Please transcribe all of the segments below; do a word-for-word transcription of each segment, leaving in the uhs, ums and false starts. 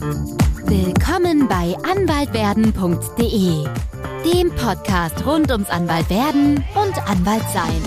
Willkommen bei anwaltwerden punkt de, dem Podcast rund ums Anwaltwerden und Anwaltsein.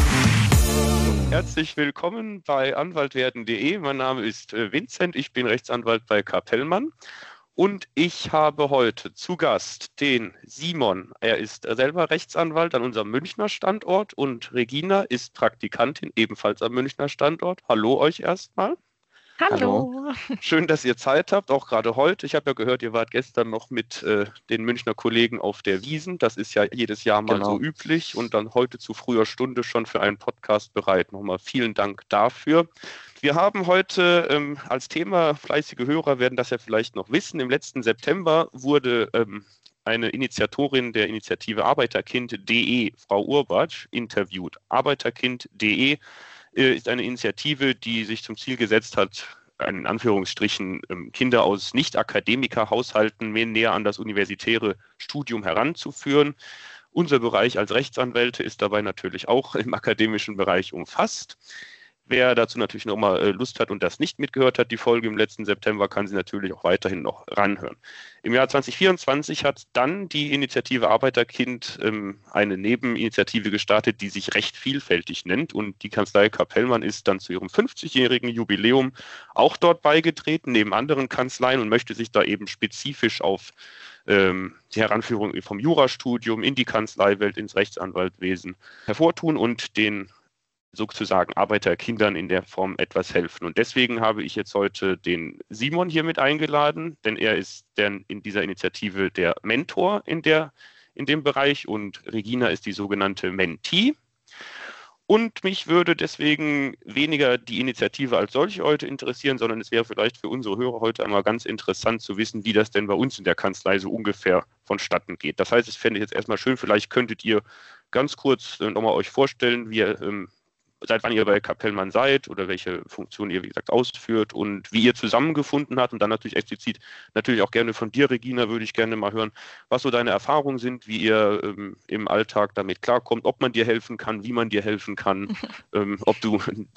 Herzlich willkommen bei anwaltwerden punkt de. Mein Name ist Vincent, ich bin Rechtsanwalt bei Kapellmann und ich habe heute zu Gast den Simon. Er ist selber Rechtsanwalt an unserem Münchner Standort und Regina ist Praktikantin ebenfalls am Münchner Standort. Hallo euch erstmal. Hallo. Schön, dass ihr Zeit habt, auch gerade heute. Ich habe ja gehört, ihr wart gestern noch mit äh, den Münchner Kollegen auf der Wiesn. Das ist ja jedes Jahr mal Genau. so üblich und dann heute zu früher Stunde schon für einen Podcast bereit. Nochmal vielen Dank dafür. Wir haben heute ähm, als Thema, fleißige Hörer werden das ja vielleicht noch wissen, im letzten September wurde ähm, eine Initiatorin der Initiative Arbeiterkind punkt de, Frau Urbatsch, interviewt. Arbeiterkind punkt de ist eine Initiative, die sich zum Ziel gesetzt hat, in Anführungsstrichen Kinder aus Nicht-Akademiker-Haushalten mehr näher an das universitäre Studium heranzuführen. Unser Bereich als Rechtsanwälte ist dabei natürlich auch im akademischen Bereich umfasst. Wer dazu natürlich noch mal Lust hat und das nicht mitgehört hat, die Folge im letzten September, kann sie natürlich auch weiterhin noch ranhören. Im Jahr zwanzig vierundzwanzig hat dann die Initiative Arbeiterkind ähm, eine Nebeninitiative gestartet, die sich recht vielfältig nennt. Und die Kanzlei Kapellmann ist dann zu ihrem fünfzigjährigen Jubiläum auch dort beigetreten, neben anderen Kanzleien, und möchte sich da eben spezifisch auf ähm, die Heranführung vom Jurastudium in die Kanzleiwelt, ins Rechtsanwaltswesen hervortun und den sozusagen Arbeiterkindern in der Form etwas helfen. Und deswegen habe ich jetzt heute den Simon hier mit eingeladen, denn er ist dann in dieser Initiative der Mentor in, der, in dem Bereich und Regina ist die sogenannte Mentee. Und mich würde deswegen weniger die Initiative als solche heute interessieren, sondern es wäre vielleicht für unsere Hörer heute einmal ganz interessant zu wissen, wie das denn bei uns in der Kanzlei so ungefähr vonstatten geht. Das heißt, es fände ich jetzt erstmal schön, vielleicht könntet ihr ganz kurz äh, nochmal euch vorstellen, wie ihr ähm, seit wann ihr bei Kapellmann seid oder welche Funktion ihr, wie gesagt, ausführt und wie ihr zusammengefunden habt und dann natürlich explizit, natürlich auch gerne von dir, Regina, würde ich gerne mal hören, was so deine Erfahrungen sind, wie ihr ähm, im Alltag damit klarkommt, ob man dir helfen kann, wie man dir helfen kann, ähm, ob du,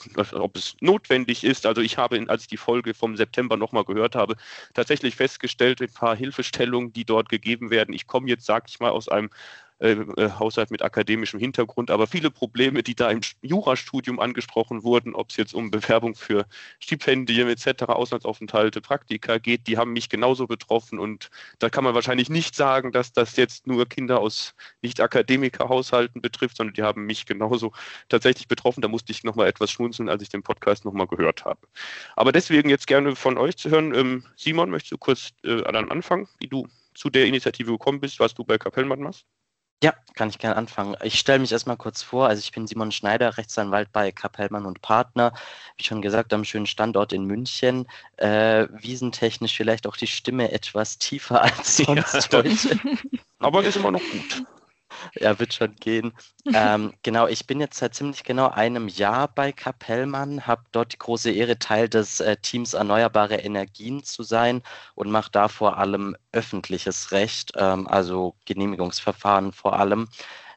ob es notwendig ist. Also ich habe, als ich die Folge vom September nochmal gehört habe, tatsächlich festgestellt, ein paar Hilfestellungen, die dort gegeben werden. Ich komme jetzt, sag ich mal, aus einem Äh, Haushalt mit akademischem Hintergrund, aber viele Probleme, die da im Jurastudium angesprochen wurden, ob es jetzt um Bewerbung für Stipendien et cetera, Auslandsaufenthalte, Praktika geht, die haben mich genauso betroffen und da kann man wahrscheinlich nicht sagen, dass das jetzt nur Kinder aus Nicht-Akademiker-Haushalten betrifft, sondern die haben mich genauso tatsächlich betroffen. Da musste ich nochmal etwas schmunzeln, als ich den Podcast nochmal gehört habe. Aber deswegen jetzt gerne von euch zu hören. Ähm, Simon, möchtest du kurz äh, dann anfangen, wie du zu der Initiative gekommen bist, was du bei Kapellmann machst? Ja, kann ich gerne anfangen. Ich stelle mich erstmal kurz vor. Also ich bin Simon Schneider, Rechtsanwalt bei Kapellmann und Partner. Wie schon gesagt, am schönen Standort in München. Äh, wiesentechnisch vielleicht auch die Stimme etwas tiefer als sonst ja, heute. Aber ist immer noch gut. Ja, wird schon gehen. ähm, genau, ich bin jetzt seit ziemlich genau einem Jahr bei Kapellmann, habe dort die große Ehre, Teil des äh, Teams Erneuerbare Energien zu sein und mache da vor allem öffentliches Recht, ähm, also Genehmigungsverfahren vor allem.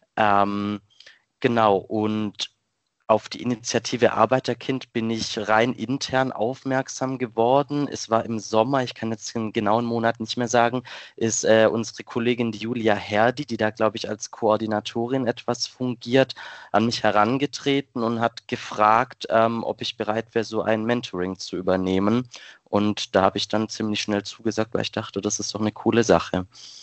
Ähm, genau, und auf die Initiative Arbeiterkind bin ich rein intern aufmerksam geworden. Es war im Sommer, ich kann jetzt den genauen Monat nicht mehr sagen, ist äh, unsere Kollegin die Julia Herdi, die da, glaube ich, als Koordinatorin etwas fungiert, an mich herangetreten und hat gefragt, ähm, ob ich bereit wäre, so ein Mentoring zu übernehmen. Und da habe ich dann ziemlich schnell zugesagt, weil ich dachte, das ist doch eine coole Sache.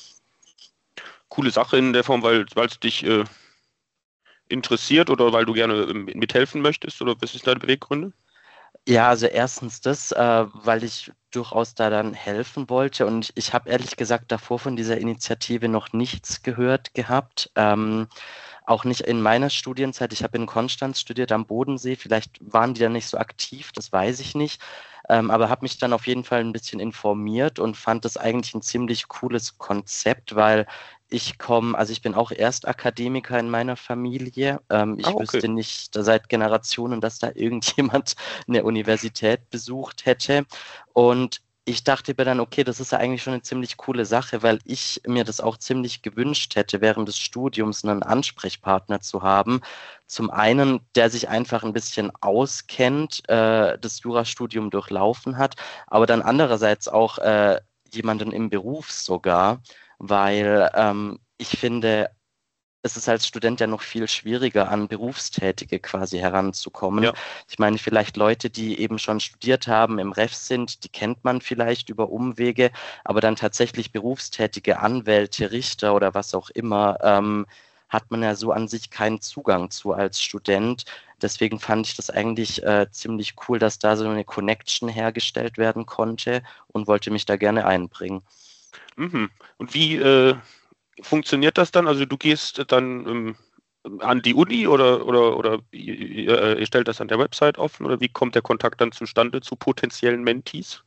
Coole Sache in der Form, weil es dich äh, interessiert oder weil du gerne mithelfen möchtest, oder was ist deine Beweggründe? Ja, also erstens das, äh, weil ich durchaus da dann helfen wollte und ich habe ehrlich gesagt davor von dieser Initiative noch nichts gehört gehabt, ähm, auch nicht in meiner Studienzeit. Ich habe in Konstanz studiert am Bodensee, vielleicht waren die da nicht so aktiv, das weiß ich nicht, ähm, aber habe mich dann auf jeden Fall ein bisschen informiert und fand das eigentlich ein ziemlich cooles Konzept, weil ich komme, also ich bin auch Erstakademiker in meiner Familie. Ähm, ich Ah, okay. wüsste nicht seit Generationen, dass da irgendjemand eine Universität besucht hätte. Und ich dachte mir dann, okay, das ist ja eigentlich schon eine ziemlich coole Sache, weil ich mir das auch ziemlich gewünscht hätte, während des Studiums einen Ansprechpartner zu haben. Zum einen, der sich einfach ein bisschen auskennt, äh, das Jurastudium durchlaufen hat, aber dann andererseits auch äh, jemanden im Beruf sogar, weil ähm, ich finde, es ist als Student ja noch viel schwieriger, an Berufstätige quasi heranzukommen. Ja. Ich meine, vielleicht Leute, die eben schon studiert haben, im Ref sind, die kennt man vielleicht über Umwege, aber dann tatsächlich berufstätige Anwälte, Richter oder was auch immer, ähm, hat man ja so an sich keinen Zugang zu als Student. Deswegen fand ich das eigentlich äh, ziemlich cool, dass da so eine Connection hergestellt werden konnte und wollte mich da gerne einbringen. Mhm. Und wie äh, funktioniert das dann? Also du gehst dann ähm, an die Uni oder, oder, oder ihr, ihr stellt das an der Website offen oder wie kommt der Kontakt dann zustande zu potenziellen Mentees?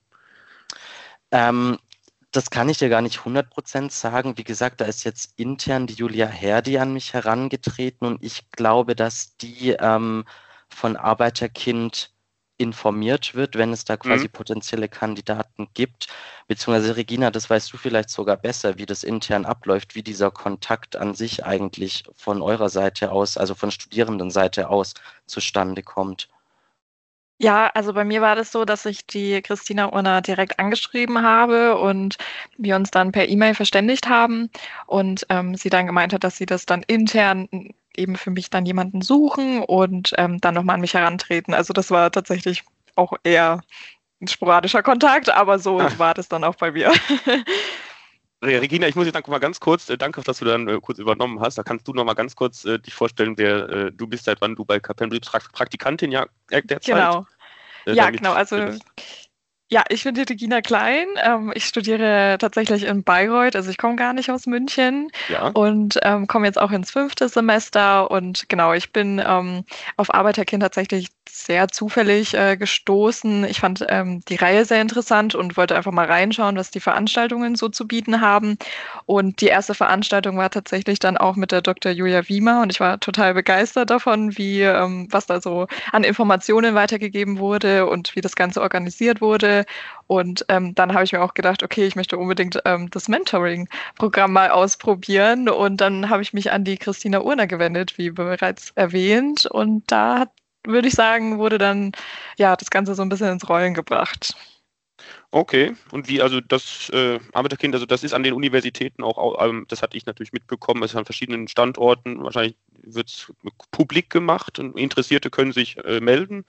Ähm, Das kann ich dir gar nicht hundert Prozent sagen. Wie gesagt, da ist jetzt intern die Julia Herdi an mich herangetreten und ich glaube, dass die ähm, von Arbeiterkind informiert wird, wenn es da quasi Mhm. potenzielle Kandidaten gibt. Beziehungsweise Regina, das weißt du vielleicht sogar besser, wie das intern abläuft, wie dieser Kontakt an sich eigentlich von eurer Seite aus, also von Studierendenseite aus, zustande kommt. Ja, also bei mir war das so, dass ich die Christina Urner direkt angeschrieben habe und wir uns dann per E-Mail verständigt haben und ähm, sie dann gemeint hat, dass sie das dann intern eben für mich dann jemanden suchen und ähm, dann nochmal an mich herantreten. Also das war tatsächlich auch eher ein sporadischer Kontakt, aber so Ah. war das dann auch bei mir. Regina, ich muss jetzt mal ganz kurz, äh, danke, dass du dann äh, kurz übernommen hast. Da kannst du noch mal ganz kurz äh, dich vorstellen, wer äh, du bist, seit wann du bei Kapellen bist. Pra- Praktikantin ja äh, derzeit. Genau. Äh, Ja, damit genau. Also wir das- ja, ich bin die Regina Klein. Ähm, ich studiere tatsächlich in Bayreuth, also ich komme gar nicht aus München Ja. und ähm, komme jetzt auch ins fünfte Semester. Und genau, ich bin ähm, auf Arbeiterkind tatsächlich sehr zufällig äh, gestoßen. Ich fand ähm, die Reihe sehr interessant und wollte einfach mal reinschauen, was die Veranstaltungen so zu bieten haben. Und die erste Veranstaltung war tatsächlich dann auch mit der Doktor Julia Wiemer und ich war total begeistert davon, wie ähm, was da so an Informationen weitergegeben wurde und wie das Ganze organisiert wurde. Und ähm, dann habe ich mir auch gedacht, okay, ich möchte unbedingt ähm, das Mentoring-Programm mal ausprobieren. Und dann habe ich mich an die Christina Urner gewendet, wie bereits erwähnt. Und da hat, würde ich sagen, wurde dann ja das Ganze so ein bisschen ins Rollen gebracht. Okay. Und wie, also das äh, Arbeiterkind, also das ist an den Universitäten auch, auch ähm, das hatte ich natürlich mitbekommen, es ist an verschiedenen Standorten, wahrscheinlich wird es publik gemacht und Interessierte können sich äh, melden.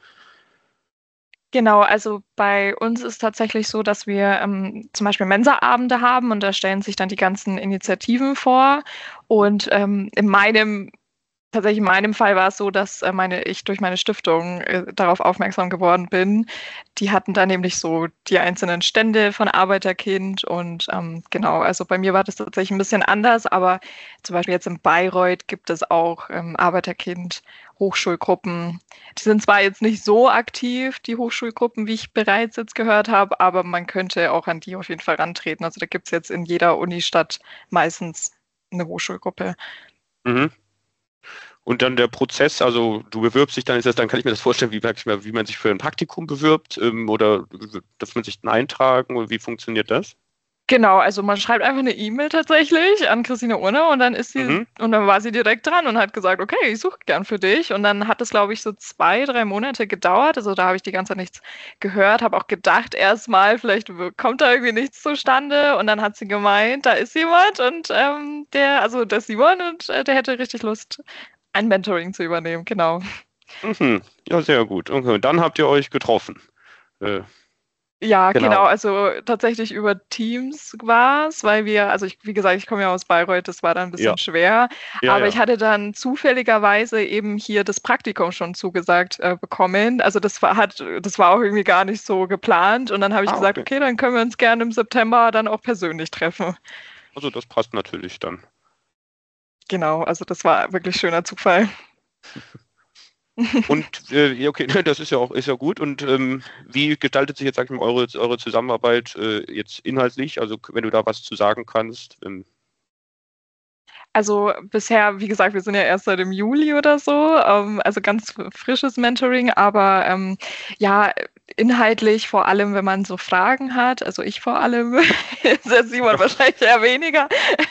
Genau, also bei uns ist tatsächlich so, dass wir ähm, zum Beispiel Mensa-Abende haben und da stellen sich dann die ganzen Initiativen vor. Und ähm, in meinem Tatsächlich in meinem Fall war es so, dass äh, meine, ich durch meine Stiftung äh, darauf aufmerksam geworden bin. Die hatten da nämlich so die einzelnen Stände von Arbeiterkind und ähm, genau, also bei mir war das tatsächlich ein bisschen anders, aber zum Beispiel jetzt in Bayreuth gibt es auch ähm, Arbeiterkind Hochschulgruppen. Die sind zwar jetzt nicht so aktiv, die Hochschulgruppen, wie ich bereits jetzt gehört habe, aber man könnte auch an die auf jeden Fall rantreten. Also da gibt es jetzt in jeder Unistadt meistens eine Hochschulgruppe. Mhm. Und dann der Prozess, also du bewirbst dich dann, ist das, dann kann ich mir das vorstellen, wie, wie man sich für ein Praktikum bewirbt ähm, oder darf man sich dann eintragen oder wie funktioniert das? Genau, also man schreibt einfach eine E-Mail tatsächlich an Christina Urner und dann ist sie, Mhm. und dann war sie direkt dran und hat gesagt, okay, ich suche gern für dich. Und dann hat es, glaube ich, so zwei, drei Monate gedauert. Also da habe ich die ganze Zeit nichts gehört, habe auch gedacht, erstmal, vielleicht kommt da irgendwie nichts zustande. Und dann hat sie gemeint, da ist jemand und ähm, der, also der Simon und äh, der hätte richtig Lust, ein Mentoring zu übernehmen, genau. Mhm. Ja, sehr gut. Okay. Und dann habt ihr euch getroffen. Äh, Ja, genau. Genau. Also tatsächlich über Teams war es, weil wir, also ich, wie gesagt, ich komme ja aus Bayreuth, das war dann ein bisschen Ja. schwer, ja, aber ja. ich hatte dann zufälligerweise eben hier das Praktikum schon zugesagt äh, bekommen. Also das war, hat, das war auch irgendwie gar nicht so geplant und dann habe ich Ah, gesagt, okay. okay, dann können wir uns gerne im September dann auch persönlich treffen. Also das passt natürlich dann. Genau, also das war wirklich schöner Zufall. Und äh, ja, okay, das ist ja auch ist ja gut. Und ähm, wie gestaltet sich jetzt, sag ich mal, eure, eure Zusammenarbeit äh, jetzt inhaltlich? Also wenn du da was zu sagen kannst. Ähm. Also bisher, wie gesagt, wir sind ja erst seit dem Juli oder so, ähm, also ganz frisches Mentoring, aber ähm, ja, inhaltlich vor allem, wenn man so Fragen hat, also ich vor allem, der Simon wahrscheinlich eher weniger,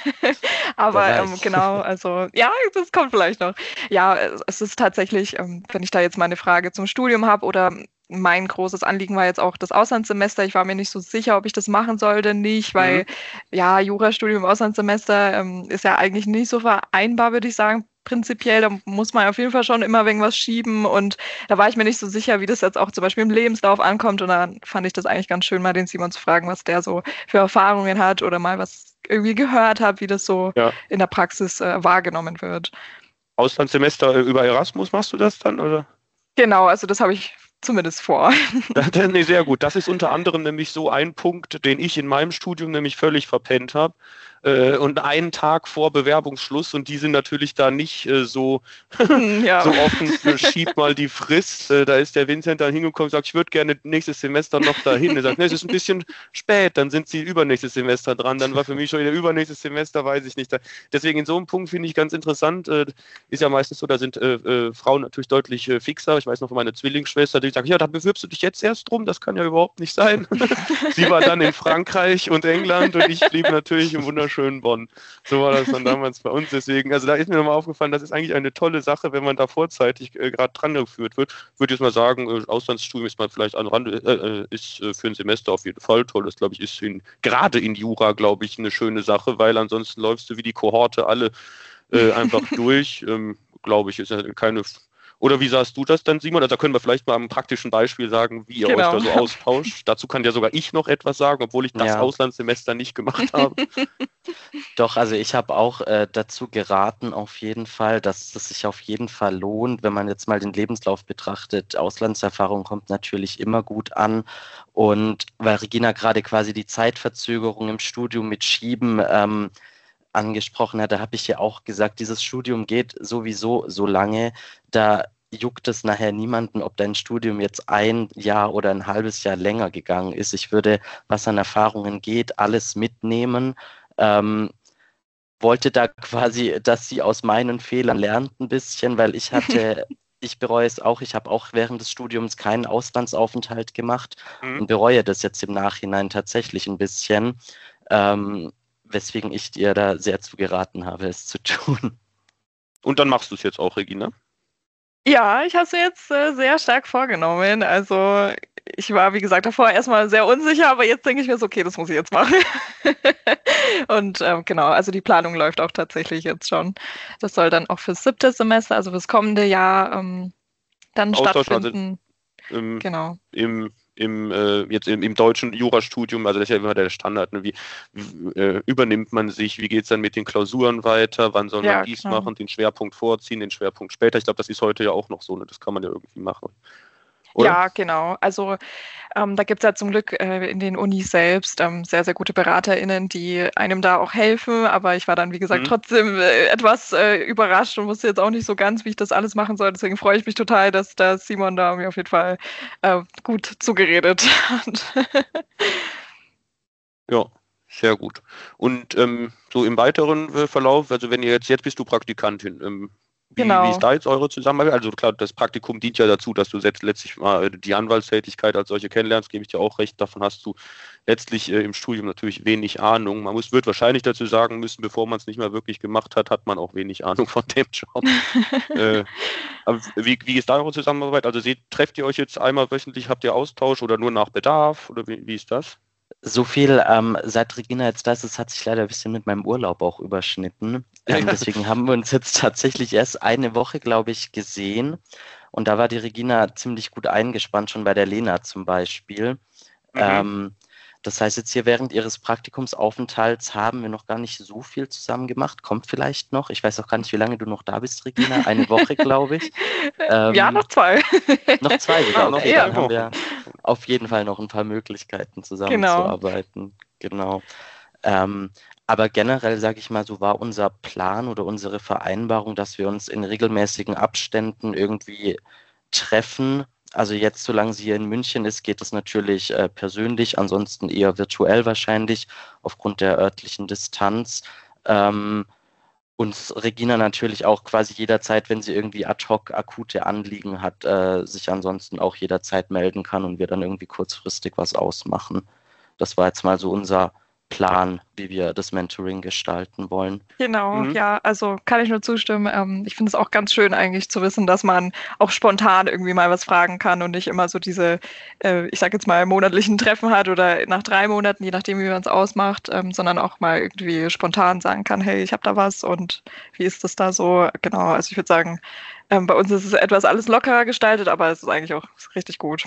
aber ähm, genau, also ja, das kommt vielleicht noch. Ja, es ist tatsächlich, ähm, wenn ich da jetzt mal eine Frage zum Studium habe oder mein großes Anliegen war jetzt auch das Auslandssemester. Ich war mir nicht so sicher, ob ich das machen sollte, nicht, weil mhm. ja, Jurastudium, Auslandssemester ähm, ist ja eigentlich nicht so vereinbar, würde ich sagen. Prinzipiell, da muss man auf jeden Fall schon immer irgendwas schieben und da war ich mir nicht so sicher, wie das jetzt auch zum Beispiel im Lebenslauf ankommt und dann fand ich das eigentlich ganz schön, mal den Simon zu fragen, was der so für Erfahrungen hat oder mal was irgendwie gehört hat, wie das so ja. in der Praxis äh, wahrgenommen wird. Auslandssemester über Erasmus machst du das dann, oder? Genau, also das habe ich zumindest vor. Das, nee, sehr gut. Das ist unter anderem nämlich so ein Punkt, den ich in meinem Studium nämlich völlig verpennt habe. Äh, und einen Tag vor Bewerbungsschluss und die sind natürlich da nicht äh, so, ja. so offen, äh, schieb mal die Frist. Äh, da ist der Vincent dann hingekommen und sagt, ich würde gerne nächstes Semester noch dahin. Er sagt, nee, es ist ein bisschen spät, dann sind sie übernächstes Semester dran. Dann war für mich schon wieder übernächstes Semester, weiß ich nicht. Deswegen in so einem Punkt finde ich ganz interessant, äh, ist ja meistens so, da sind äh, äh, Frauen natürlich deutlich äh, fixer. Ich weiß noch von meiner Zwillingsschwester, die sagt, ja, da bewirbst du dich jetzt erst drum, das kann ja überhaupt nicht sein. Sie war dann in Frankreich und England und ich blieb natürlich im wunderschönen schönen Bonn. So war das dann damals bei uns. Deswegen, also da ist mir nochmal aufgefallen, das ist eigentlich eine tolle Sache, wenn man da vorzeitig äh, gerade dran geführt wird. Ich würde jetzt mal sagen, äh, Auslandsstudium ist mal vielleicht an Rand, äh, ist äh, für ein Semester auf jeden Fall toll. Das, glaube ich, ist in, gerade in Jura, glaube ich, eine schöne Sache, weil ansonsten läufst du wie die Kohorte alle äh, einfach durch. Ähm, glaube ich, ist ja keine... Oder wie sahst du das dann, Simon? Also da können wir vielleicht mal am praktischen Beispiel sagen, wie ihr genau. euch da so austauscht. Dazu kann ja sogar ich noch etwas sagen, obwohl ich das ja. Auslandssemester nicht gemacht habe. Doch, also ich habe auch äh, dazu geraten auf jeden Fall, dass es sich auf jeden Fall lohnt, wenn man jetzt mal den Lebenslauf betrachtet. Auslandserfahrung kommt natürlich immer gut an. Und weil Regina gerade quasi die Zeitverzögerung im Studium mit Schieben ähm, angesprochen hat, da habe ich ja auch gesagt, dieses Studium geht sowieso so lange, da juckt es nachher niemanden, ob dein Studium jetzt ein Jahr oder ein halbes Jahr länger gegangen ist. Ich würde, was an Erfahrungen geht, alles mitnehmen. Ähm, wollte da quasi, dass sie aus meinen Fehlern lernt ein bisschen, weil ich hatte, ich bereue es auch, ich habe auch während des Studiums keinen Auslandsaufenthalt gemacht mhm. und bereue das jetzt im Nachhinein tatsächlich ein bisschen. Ähm, weswegen ich dir da sehr zu geraten habe, es zu tun. Und dann machst du es jetzt auch, Regina? Ja, ich habe es mir jetzt äh, sehr stark vorgenommen. Also ich war, wie gesagt, davor erstmal sehr unsicher, aber jetzt denke ich mir so, okay, das muss ich jetzt machen. Und ähm, genau, also die Planung läuft auch tatsächlich jetzt schon. Das soll dann auch fürs siebte Semester, also fürs kommende Jahr ähm, dann Austausch stattfinden. Also, ähm, genau. Im Im, äh, jetzt im, im deutschen Jurastudium, also das ist ja immer der Standard, ne? wie, wie äh, übernimmt man sich, wie geht es dann mit den Klausuren weiter, wann soll ja, man dies klar. machen, den Schwerpunkt vorziehen, den Schwerpunkt später. Ich glaube, das ist heute ja auch noch so, ne? Das kann man ja irgendwie machen. Oder? Ja, genau. Also ähm, da gibt es ja zum Glück äh, in den Unis selbst ähm, sehr, sehr gute BeraterInnen, die einem da auch helfen. Aber ich war dann, wie gesagt, mhm. trotzdem äh, etwas äh, überrascht und wusste jetzt auch nicht so ganz, wie ich das alles machen soll. Deswegen freue ich mich total, dass da Simon da mir auf jeden Fall äh, gut zugeredet hat. Ja, sehr gut. Und ähm, so im weiteren äh, Verlauf, also wenn ihr jetzt, jetzt bist du Praktikantin, ähm, Wie, genau. wie ist da jetzt eure Zusammenarbeit? Also klar, das Praktikum dient ja dazu, dass du letztlich mal die Anwaltstätigkeit als solche kennenlernst, gebe ich dir auch recht. Davon hast du letztlich äh, im Studium natürlich wenig Ahnung. Man muss, wird wahrscheinlich dazu sagen müssen, bevor man es nicht mal wirklich gemacht hat, hat man auch wenig Ahnung von dem Job. äh, aber wie, wie ist da eure Zusammenarbeit? Also seht, trefft ihr euch jetzt einmal wöchentlich, habt ihr Austausch oder nur nach Bedarf? Oder wie, wie ist das? So viel, ähm, seit Regina jetzt da ist, es hat sich leider ein bisschen mit meinem Urlaub auch überschnitten. Ähm, deswegen haben wir uns jetzt tatsächlich erst eine Woche, glaube ich, gesehen. Und da war die Regina ziemlich gut eingespannt, schon bei der Lena zum Beispiel. Mhm. Ähm, das heißt, jetzt hier während ihres Praktikumsaufenthalts haben wir noch gar nicht so viel zusammen gemacht. Kommt vielleicht noch. Ich weiß auch gar nicht, wie lange du noch da bist, Regina. Eine Woche, glaube ich. Ähm, ja, noch zwei. Noch zwei sogar. Ja, noch okay, ja. Dann haben wir auf jeden Fall noch ein paar Möglichkeiten zusammenzuarbeiten. Genau. genau. Ähm, aber generell, sage ich mal, so war unser Plan oder unsere Vereinbarung, dass wir uns in regelmäßigen Abständen irgendwie treffen. Also jetzt, solange sie hier in München ist, geht es natürlich äh, persönlich, ansonsten eher virtuell wahrscheinlich, aufgrund der örtlichen Distanz. Ähm, uns Regina natürlich auch quasi jederzeit, wenn sie irgendwie ad hoc akute Anliegen hat, äh, sich ansonsten auch jederzeit melden kann und wir dann irgendwie kurzfristig was ausmachen. Das war jetzt mal so unser Plan, wie wir das Mentoring gestalten wollen. Genau, mhm. ja, also kann ich nur zustimmen. Ähm, ich finde es auch ganz schön eigentlich zu wissen, dass man auch spontan irgendwie mal was fragen kann und nicht immer so diese, äh, ich sag jetzt mal, monatlichen Treffen hat oder nach drei Monaten, je nachdem, wie man es ausmacht, ähm, sondern auch mal irgendwie spontan sagen kann, hey, ich habe da was und wie ist das da so? Genau, also ich würde sagen, ähm, bei uns ist es etwas alles lockerer gestaltet, aber es ist eigentlich auch richtig gut.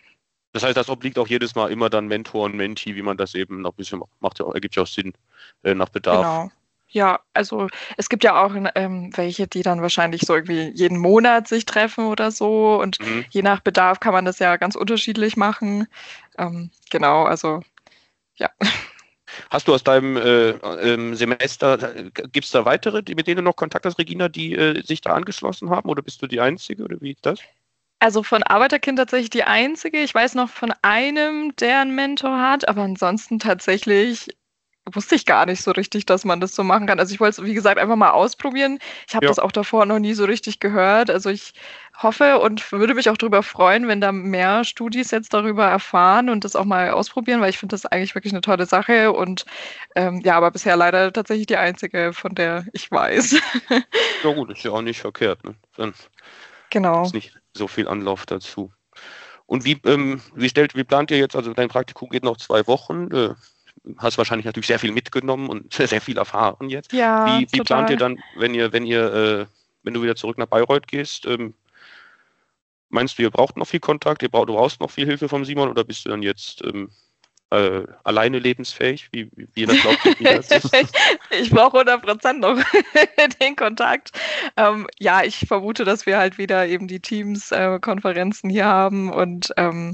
Das heißt, das obliegt auch jedes Mal immer dann Mentor und Mentee, wie man das eben noch ein bisschen macht, ja, ergibt ja auch Sinn äh, nach Bedarf. Genau. Ja, also es gibt ja auch ähm, welche, die dann wahrscheinlich so irgendwie jeden Monat sich treffen oder so und mhm. je nach Bedarf kann man das ja ganz unterschiedlich machen. Ähm, genau, also ja. Hast du aus deinem äh, ähm, Semester, gibt es da weitere, die, mit denen du noch Kontakt hast, Regina, die äh, sich da angeschlossen haben oder bist du die Einzige oder wie ist das? Also von Arbeiterkind tatsächlich die Einzige. Ich weiß noch von einem, der einen Mentor hat, aber ansonsten tatsächlich wusste ich gar nicht so richtig, dass man das so machen kann. Also ich wollte es, wie gesagt, einfach mal ausprobieren. Ich habe ja. das auch davor noch nie so richtig gehört. Also ich hoffe und würde mich auch darüber freuen, wenn da mehr Studis jetzt darüber erfahren und das auch mal ausprobieren, weil ich finde das eigentlich wirklich eine tolle Sache. Und ähm, ja, aber bisher leider tatsächlich die Einzige, von der ich weiß. Ja gut, ist ja auch nicht verkehrt. Ne? Dann genau. Ist nicht so viel Anlauf dazu. Und wie, ähm, wie, stellt, wie plant ihr jetzt, also dein Praktikum geht noch zwei Wochen, äh, hast wahrscheinlich natürlich sehr viel mitgenommen und sehr viel erfahren jetzt. Ja, wie, wie plant ihr dann, wenn ihr, wenn ihr, äh, wenn du wieder zurück nach Bayreuth gehst, ähm, meinst du, ihr braucht noch viel Kontakt, ihr braucht, du brauchst noch viel Hilfe vom Simon oder bist du dann jetzt ähm, äh, alleine lebensfähig? Wie, wie, wie das glaubt ihr, wie das ist? Ich brauche hundert Prozent noch den Kontakt. Ähm, ja, ich vermute, dass wir halt wieder eben die Teams-Konferenzen äh, hier haben und ähm,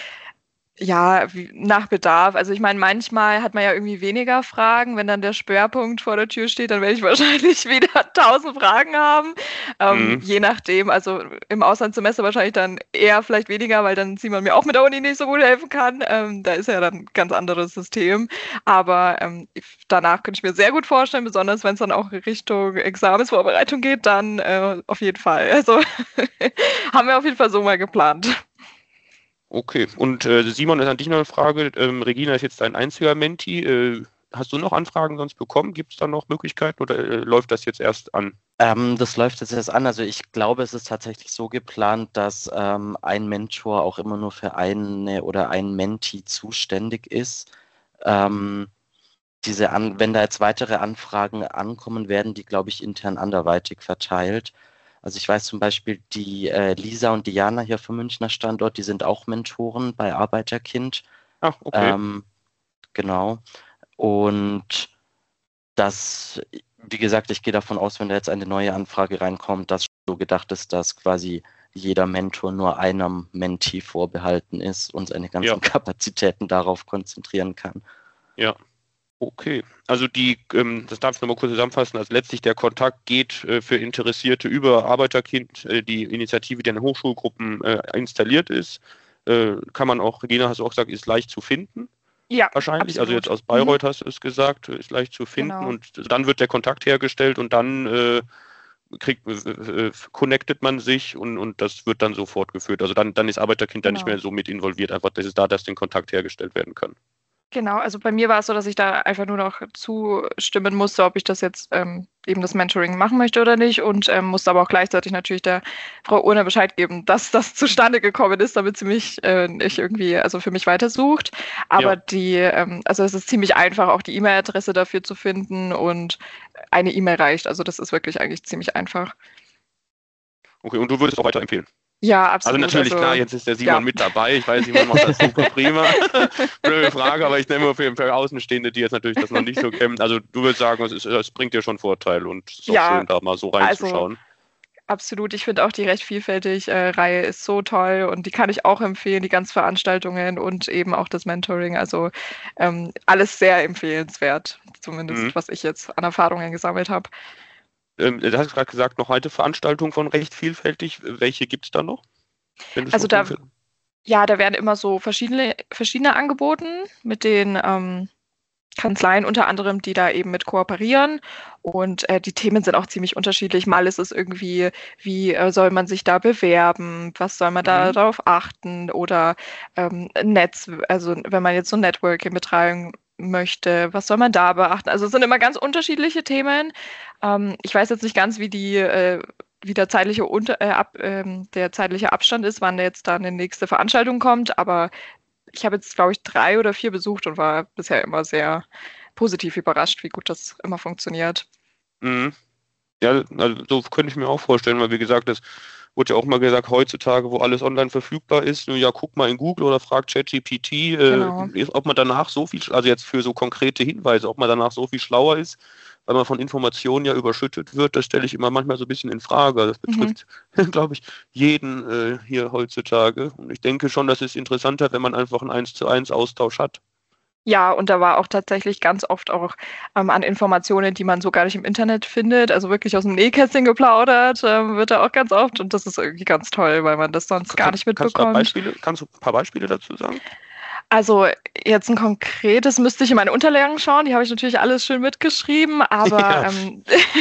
ja, wie, nach Bedarf. Also ich meine, manchmal hat man ja irgendwie weniger Fragen. Wenn dann der Sperrpunkt vor der Tür steht, dann werde ich wahrscheinlich wieder tausend Fragen haben. Ähm, mhm. Je nachdem, also im Auslandssemester wahrscheinlich dann eher vielleicht weniger, weil dann Simon mir auch mit der Uni nicht so gut helfen kann. Ähm, da ist ja dann ein ganz anderes System. Aber ähm, danach könnte ich mir sehr gut vorstellen, besonders wenn es dann auch Richtung Examensvorbereitung geht, dann äh, auf jeden Fall. Also haben wir auf jeden Fall so mal geplant. Okay, und äh, Simon, ist an dich noch eine Frage. Ähm, Regina ist jetzt dein einziger Mentee. Äh, hast du noch Anfragen sonst bekommen? Gibt es da noch Möglichkeiten oder äh, läuft das jetzt erst an? Ähm, das läuft jetzt erst an. Also ich glaube, es ist tatsächlich so geplant, dass ähm, ein Mentor auch immer nur für eine oder einen Mentee zuständig ist. Ähm, diese an, wenn da jetzt weitere Anfragen ankommen, werden die, glaube ich, intern anderweitig verteilt. Also ich weiß zum Beispiel, die äh, Lisa und Diana hier vom Münchner Standort, die sind auch Mentoren bei Arbeiterkind. Ach, okay. Ähm, genau. Und das, wie gesagt, ich gehe davon aus, wenn da jetzt eine neue Anfrage reinkommt, dass so gedacht ist, dass quasi jeder Mentor nur einem Mentee vorbehalten ist und seine ganzen ja. Kapazitäten darauf konzentrieren kann. Ja. Okay, also die, ähm, das darf ich nochmal kurz zusammenfassen, also letztlich der Kontakt geht äh, für Interessierte über Arbeiterkind, äh, die Initiative, die in den Hochschulgruppen äh, installiert ist, äh, kann man auch, Regina hast du auch gesagt, ist leicht zu finden. Ja, wahrscheinlich, absolut. Also jetzt aus Bayreuth mhm. hast du es gesagt, ist leicht zu finden genau. Und dann wird der Kontakt hergestellt und dann äh, kriegt, äh, connectet man sich und, und das wird dann so fortgeführt. Also dann, dann ist Arbeiterkind genau. da nicht mehr so mit involviert, einfach das ist da, dass den Kontakt hergestellt werden kann. Genau, also bei mir war es so, dass ich da einfach nur noch zustimmen musste, ob ich das jetzt ähm, eben das Mentoring machen möchte oder nicht und ähm, musste aber auch gleichzeitig natürlich der Frau Urner Bescheid geben, dass das zustande gekommen ist, damit sie mich äh, nicht irgendwie, also für mich weitersucht. Aber ja. die, ähm, also es ist ziemlich einfach, auch die E-Mail-Adresse dafür zu finden und eine E-Mail reicht. Also das ist wirklich eigentlich ziemlich einfach. Okay, und du würdest auch weiterempfehlen? Ja, absolut. Also natürlich, also, klar, jetzt ist der Simon ja. mit dabei. Ich weiß, Simon macht das super prima. Blöde Frage, aber ich nehme für, für Außenstehende, die jetzt natürlich das noch nicht so kennen. Also du würdest sagen, es, ist, es bringt dir schon Vorteil und es ist ja, auch schön, da mal so reinzuschauen. Also, absolut. Ich finde auch die recht vielfältig äh, Reihe ist so toll und die kann ich auch empfehlen, die ganzen Veranstaltungen und eben auch das Mentoring. Also ähm, alles sehr empfehlenswert, zumindest mhm. was ich jetzt an Erfahrungen gesammelt habe. Ähm, du hast gerade gesagt, noch heute Veranstaltungen von recht vielfältig. Welche gibt es da noch? Also da, ja, da werden immer so verschiedene, verschiedene angeboten mit den, ähm, Kanzleien unter anderem, die da eben mit kooperieren. Und äh, die Themen sind auch ziemlich unterschiedlich. Mal ist es irgendwie, wie äh, soll man sich da bewerben? Was soll man mhm. da darauf achten? Oder ähm, Netz, also wenn man jetzt so Networking betreiben möchte, was soll man da beachten? Also es sind immer ganz unterschiedliche Themen. Ähm, ich weiß jetzt nicht ganz, wie die äh, wie der zeitliche, Unter äh, ab, ähm, der zeitliche Abstand ist, wann jetzt dann die nächste Veranstaltung kommt, aber ich habe jetzt, glaube ich, drei oder vier besucht und war bisher immer sehr positiv überrascht, wie gut das immer funktioniert. Mhm. Ja, also so könnte ich mir auch vorstellen, weil wie gesagt, das wurde ja auch mal gesagt, heutzutage, wo alles online verfügbar ist, ja, guck mal in Google oder frag ChatGPT, äh, Genau. ob man danach so viel, also jetzt für so konkrete Hinweise, ob man danach so viel schlauer ist, weil man von Informationen ja überschüttet wird, das stelle ich immer manchmal so ein bisschen in Frage. Das betrifft, mhm. glaube ich, jeden äh, hier heutzutage. Und ich denke schon, das ist interessanter, wenn man einfach einen eins zu eins Austausch hat. Ja, und da war auch tatsächlich ganz oft auch ähm, an Informationen, die man so gar nicht im Internet findet, also wirklich aus dem Nähkästchen geplaudert, ähm, wird da auch ganz oft. Und das ist irgendwie ganz toll, weil man das sonst gar Kann, nicht mitbekommt. Kannst du, Beispiele, kannst du ein paar Beispiele dazu sagen? Also jetzt ein konkretes müsste ich in meine Unterlagen schauen, die habe ich natürlich alles schön mitgeschrieben, aber ja, ähm,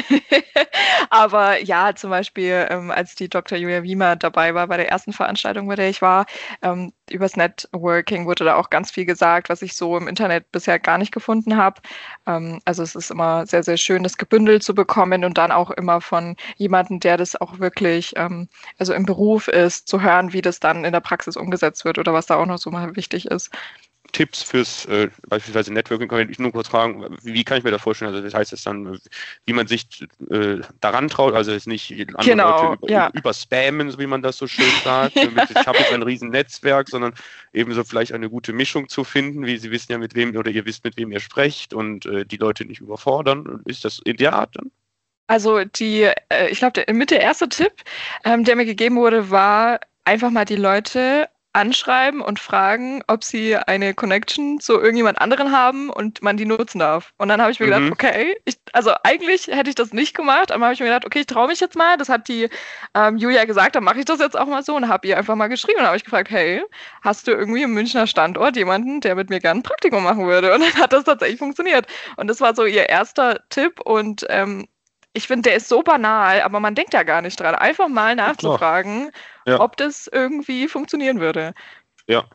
aber ja, zum Beispiel, ähm, als die Doktor Julia Wiemer dabei war bei der ersten Veranstaltung, bei der ich war, ähm, übers Networking wurde da auch ganz viel gesagt, was ich so im Internet bisher gar nicht gefunden habe. Ähm, also es ist immer sehr, sehr schön, das gebündelt zu bekommen und dann auch immer von jemandem, der das auch wirklich, ähm, also im Beruf ist, zu hören, wie das dann in der Praxis umgesetzt wird oder was da auch noch so mal wichtig ist. Tipps fürs äh, beispielsweise Networking, kann ich nur kurz fragen, wie kann ich mir das vorstellen? Also das heißt es dann, wie man sich äh, daran traut, also jetzt nicht andere genau, Leute über, ja. über spammen, so wie man das so schön sagt. ja. mit, ich habe jetzt ein riesen Netzwerk, sondern ebenso vielleicht eine gute Mischung zu finden, wie Sie wissen ja mit wem oder ihr wisst, mit wem ihr sprecht und äh, die Leute nicht überfordern. Ist das in der Art dann? Also die, äh, ich glaube, der, mit der erste Tipp, ähm, der mir gegeben wurde, war einfach mal die Leute anschreiben und fragen, ob sie eine Connection zu irgendjemand anderen haben und man die nutzen darf. Und dann habe ich mir mhm. gedacht, okay, ich, also eigentlich hätte ich das nicht gemacht, aber habe ich mir gedacht, okay, ich traue mich jetzt mal. Das hat die ähm, Julia gesagt, dann mache ich das jetzt auch mal so und habe ihr einfach mal geschrieben. Und habe ich gefragt, hey, hast du irgendwie im Münchner Standort jemanden, der mit mir gerne ein Praktikum machen würde? Und dann hat das tatsächlich funktioniert. Und das war so ihr erster Tipp und ähm, ich finde, der ist so banal, aber man denkt ja gar nicht dran. Einfach mal nachzufragen, ja. ob das irgendwie funktionieren würde. Ja.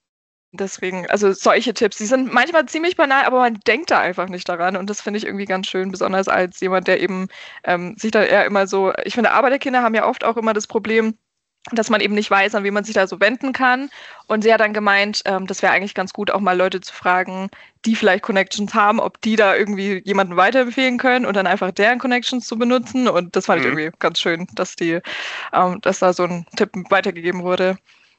Deswegen, also solche Tipps, die sind manchmal ziemlich banal, aber man denkt da einfach nicht daran. Und das finde ich irgendwie ganz schön, besonders als jemand, der eben ähm, sich da eher immer so, ich finde, Arbeiterkinder haben ja oft auch immer das Problem, dass man eben nicht weiß, an wen man sich da so wenden kann. Und sie hat dann gemeint, ähm, das wäre eigentlich ganz gut, auch mal Leute zu fragen, die vielleicht Connections haben, ob die da irgendwie jemanden weiterempfehlen können und dann einfach deren Connections zu benutzen. Und das fand mhm. ich irgendwie ganz schön, dass die, ähm, dass da so ein Tipp weitergegeben wurde.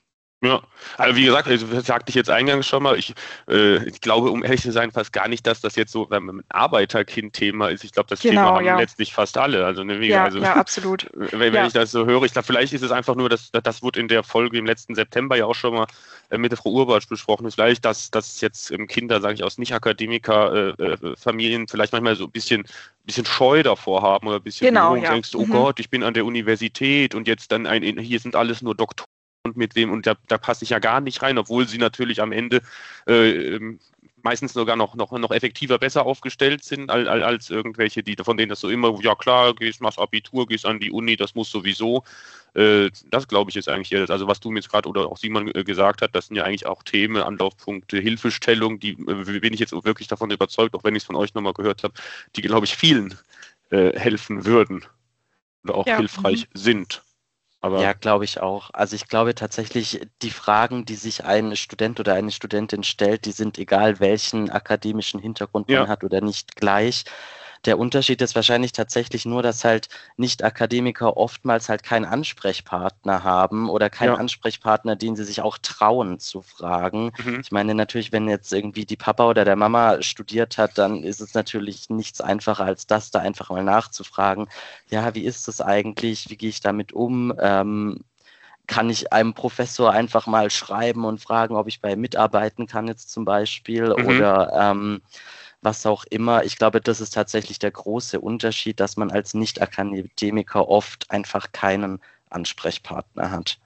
Ja, also wie gesagt, also das sagte ich jetzt eingangs schon mal, ich, äh, ich glaube, um ehrlich zu sein, fast gar nicht, dass das jetzt so ein Arbeiterkind-Thema ist. Ich glaube, das genau, Thema haben ja. letztlich fast alle. Also, ne, wie, ja, also ja, absolut. Wenn, wenn ja. ich das so höre, ich glaube, vielleicht ist es einfach nur, dass das wurde in der Folge im letzten September ja auch schon mal äh, mit der Frau Urbatsch besprochen, ist vielleicht, dass, dass jetzt ähm, Kinder, sage ich, aus Nicht-Akademiker-Familien äh, vielleicht manchmal so ein bisschen bisschen Scheu davor haben oder ein bisschen genau, Berührung, ja. denkst, oh mhm. Gott, ich bin an der Universität und jetzt dann ein, hier sind alles nur Doktoren. Und mit wem, und da, da passe ich ja gar nicht rein, obwohl sie natürlich am Ende äh, meistens sogar noch, noch, noch effektiver besser aufgestellt sind, als, als irgendwelche, die von denen das so immer, ja klar, gehst, machst Abitur, gehst an die Uni, das muss sowieso. Äh, das glaube ich jetzt eigentlich eher, also was du mir jetzt gerade oder auch Simon äh, gesagt hat, das sind ja eigentlich auch Themen, Anlaufpunkte, Hilfestellung, die äh, bin ich jetzt wirklich davon überzeugt, auch wenn ich es von euch nochmal gehört habe, die glaube ich vielen äh, helfen würden oder auch ja. hilfreich mhm. sind. Aber ja, glaube ich auch. Also ich glaube tatsächlich, die Fragen, die sich ein Student oder eine Studentin stellt, die sind egal, welchen akademischen Hintergrund man ja. hat oder nicht gleich. Der Unterschied ist wahrscheinlich tatsächlich nur, dass halt Nicht-Akademiker oftmals halt keinen Ansprechpartner haben oder keinen ja. Ansprechpartner, den sie sich auch trauen zu fragen. Mhm. Ich meine natürlich, wenn jetzt irgendwie die Papa oder der Mama studiert hat, dann ist es natürlich nichts einfacher als das, da einfach mal nachzufragen. Ja, wie ist das eigentlich? Wie gehe ich damit um? Ähm, kann ich einem Professor einfach mal schreiben und fragen, ob ich bei ihm mitarbeiten kann jetzt zum Beispiel mhm. oder ähm, was auch immer. Ich glaube, das ist tatsächlich der große Unterschied, dass man als Nicht-Akademiker oft einfach keinen Ansprechpartner hat.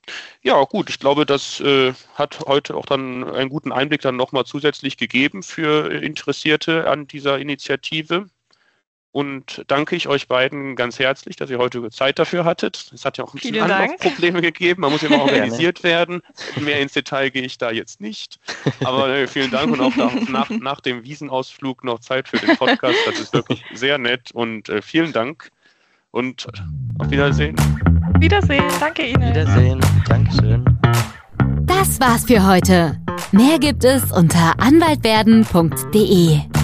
Ja, gut, ich glaube, das äh, hat heute auch dann einen guten Einblick dann nochmal zusätzlich gegeben für Interessierte an dieser Initiative. Und danke ich euch beiden ganz herzlich, dass ihr heute Zeit dafür hattet. Es hat ja auch ein bisschen Anlaufprobleme gegeben, man muss immer organisiert werden. Mehr ins Detail gehe ich da jetzt nicht. Aber äh, vielen Dank und auch nach, nach, nach dem Wiesenausflug noch Zeit für den Podcast. Das ist wirklich sehr nett und äh, vielen Dank und auf Wiedersehen. Wiedersehen, danke Ihnen. Wiedersehen, Dankeschön. Das war's für heute. Mehr gibt es unter anwaltwerden punkt de.